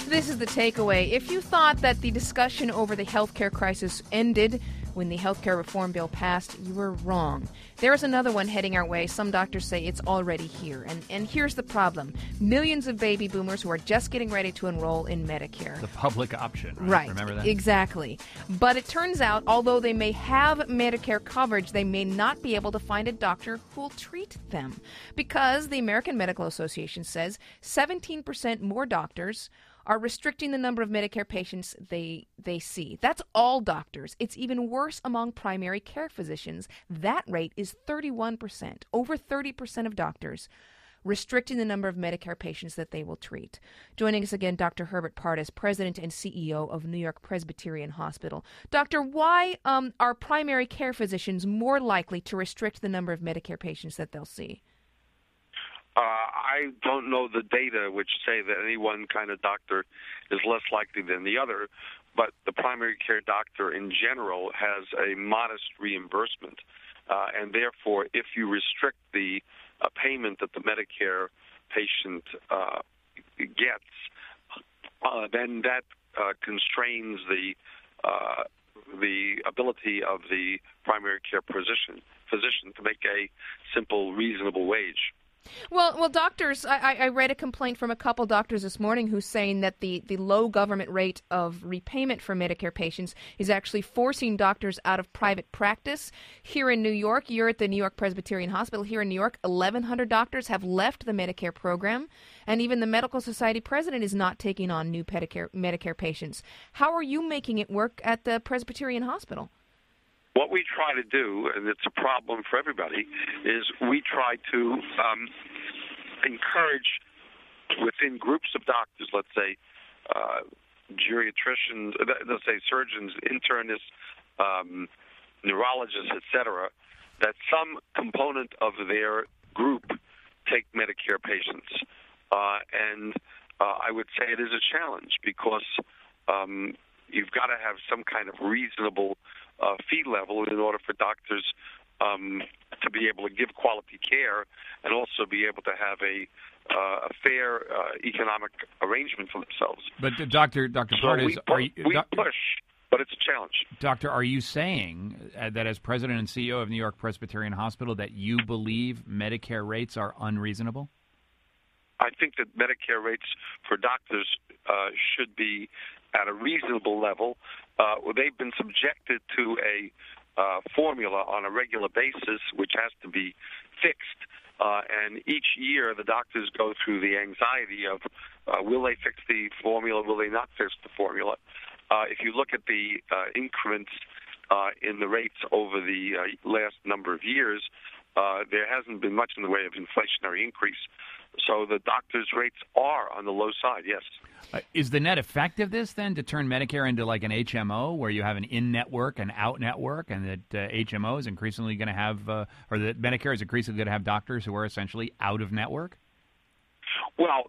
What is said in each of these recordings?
This is the takeaway. If you thought that the discussion over the healthcare crisis ended when the healthcare reform bill passed, you were wrong. There is another one heading our way. Some doctors say it's already here. And here's the problem. Millions of baby boomers who are just getting ready to enroll in Medicare. The public option, right? Remember that? Exactly. But it turns out, although they may have Medicare coverage, they may not be able to find a doctor who will treat them. Because the American Medical Association says 17% more doctors are restricting the number of Medicare patients they see. That's all doctors. It's even worse among primary care physicians. That rate is 31%, over 30% of doctors restricting the number of Medicare patients that they will treat. Joining us again, Dr. Herbert Pardes, President and CEO of New York Presbyterian Hospital. Doctor, why are primary care physicians more likely to restrict the number of Medicare patients that they'll see? I don't know the data which say that any one kind of doctor is less likely than the other, but the primary care doctor in general has a modest reimbursement, and therefore if you restrict the payment that the Medicare patient gets, then that constrains the ability of the primary care physician to make a simple, reasonable wage. Well, doctors, I read a complaint from a couple doctors this morning who's saying that the low government rate of repayment for Medicare patients is actually forcing doctors out of private practice. Here in New York, you're at the New York Presbyterian Hospital. Here in New York, 1,100 doctors have left the Medicare program, and even the Medical Society president is not taking on new Medicare patients. How are you making it work at the Presbyterian Hospital? What we try to do, and it's a problem for everybody, is we try to encourage within groups of doctors, let's say geriatricians, let's say surgeons, internists, neurologists, etc., that some component of their group take Medicare patients. And I would say it is a challenge because you've got to have some kind of reasonable fee level in order for doctors to be able to give quality care and also be able to have a fair economic arrangement for themselves. But Dr. Pardes, we push, but it's a challenge. Doctor, are you saying that as President and CEO of New York Presbyterian Hospital that you believe Medicare rates are unreasonable? I think that Medicare rates for doctors should be at a reasonable level. They've been subjected to a formula on a regular basis, which has to be fixed. And each year the doctors go through the anxiety of will they fix the formula, will they not fix the formula. If you look at the increments in the rates over the last number of years, there hasn't been much in the way of inflationary increase. So the doctors' rates are on the low side, yes. Is the net effect of this, then, to turn Medicare into like an HMO, where you have an in-network and out-network, and that HMO is increasingly going to have, or that Medicare is increasingly going to have doctors who are essentially out-of-network? Well,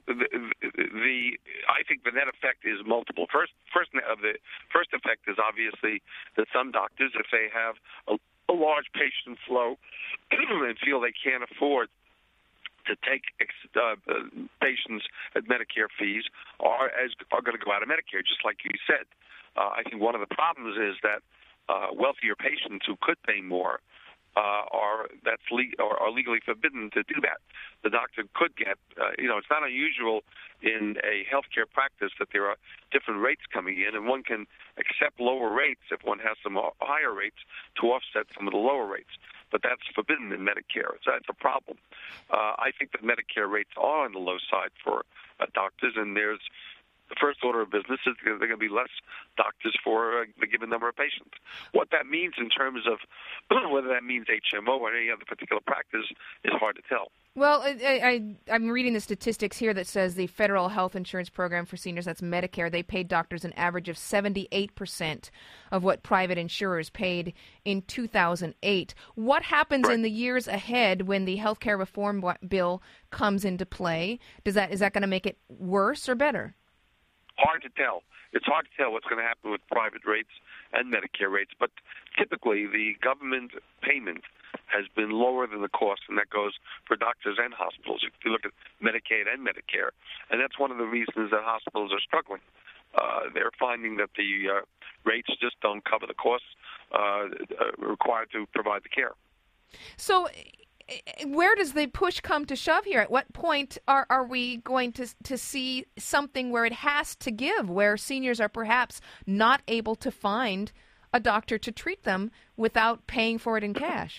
I think the net effect is multiple. First effect is obviously that some doctors, if they have a large patient flow and feel they can't afford to take patients at Medicare fees, are going to go out of Medicare, just like you said. I think one of the problems is that wealthier patients who could pay more are legally forbidden to do that. The doctor could get, it's not unusual in a healthcare practice that there are different rates coming in, and one can accept lower rates if one has some higher rates to offset some of the lower rates. But that's forbidden in Medicare, so that's a problem. I think that Medicare rates are on the low side for doctors, and there's the first order of business is there are going to be less doctors for the given number of patients. What that means in terms of whether that means HMO or any other particular practice is hard to tell. Well, I'm reading the statistics here that says the federal health insurance program for seniors, that's Medicare, they paid doctors an average of 78% of what private insurers paid in 2008. What happens in the years ahead when the health care reform bill comes into play? Is that going to make it worse or better? Hard to tell. It's hard to tell what's going to happen with private rates and Medicare rates. But typically the government payment has been lower than the cost, and that goes for doctors and hospitals. If you look at Medicaid and Medicare, and that's one of the reasons that hospitals are struggling. They're finding that the rates just don't cover the costs required to provide the care. So where does the push come to shove here? At what point are we going to see something where it has to give, where seniors are perhaps not able to find a doctor to treat them without paying for it in cash?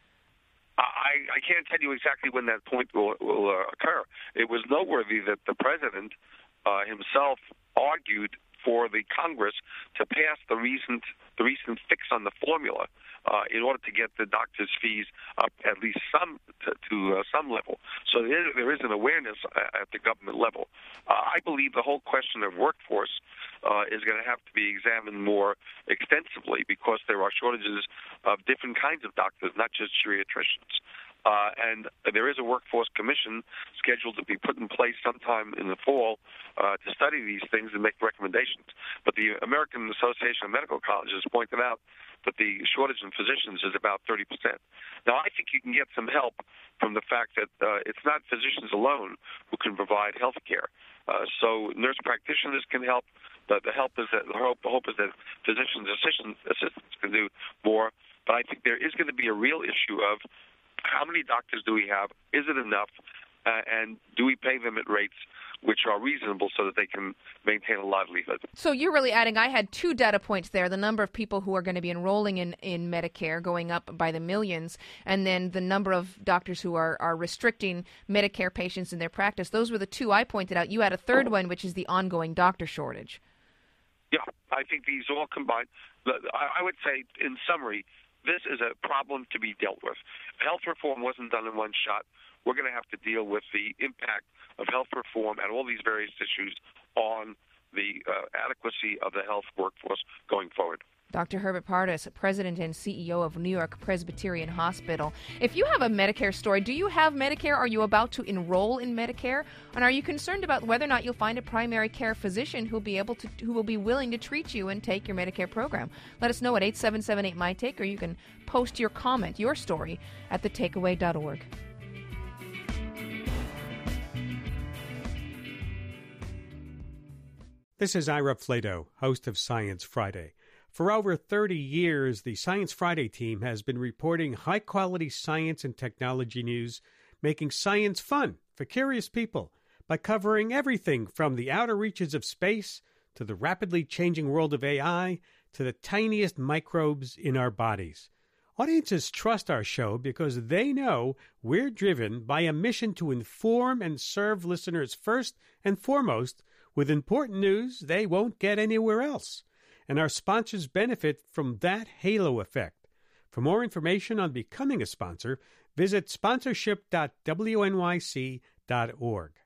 I can't tell you exactly when that point will occur. It was noteworthy that the president himself argued for the Congress to pass the recent fix on the formula in order to get the doctors' fees up at least to some level. So there is an awareness at the government level. I believe the whole question of workforce is going to have to be examined more extensively because there are shortages of different kinds of doctors, not just geriatricians. And there is a workforce commission scheduled to be put in place sometime in the fall to study these things and make recommendations. But the American Association of Medical Colleges pointed out that the shortage in physicians is about 30%. Now, I think you can get some help from the fact that it's not physicians alone who can provide health care. So nurse practitioners can help. The hope is that physicians' assistants can do more. But I think there is going to be a real issue of how many doctors do we have? Is it enough? And do we pay them at rates which are reasonable so that they can maintain a livelihood? So you're really adding, I had two data points there, the number of people who are going to be enrolling in Medicare going up by the millions, and then the number of doctors who are restricting Medicare patients in their practice. Those were the two I pointed out. You had a third one, which is the ongoing doctor shortage. Yeah, I think these all combined. I would say, in summary, this is a problem to be dealt with. Health reform wasn't done in one shot. We're going to have to deal with the impact of health reform and all these various issues on the adequacy of the health workforce going forward. Dr. Herbert Pardes, President and CEO of New York Presbyterian Hospital. If you have a Medicare story, do you have Medicare? Are you about to enroll in Medicare? And are you concerned about whether or not you'll find a primary care physician who will be willing to treat you and take your Medicare program? Let us know at 877-8MyTake, or you can post your comment, your story, at thetakeaway.org. This is Ira Flato, host of Science Friday. For over 30 years, the Science Friday team has been reporting high-quality science and technology news, making science fun for curious people by covering everything from the outer reaches of space to the rapidly changing world of AI to the tiniest microbes in our bodies. Audiences trust our show because they know we're driven by a mission to inform and serve listeners first and foremost with important news they won't get anywhere else. And our sponsors benefit from that halo effect. For more information on becoming a sponsor, visit sponsorship.wnyc.org.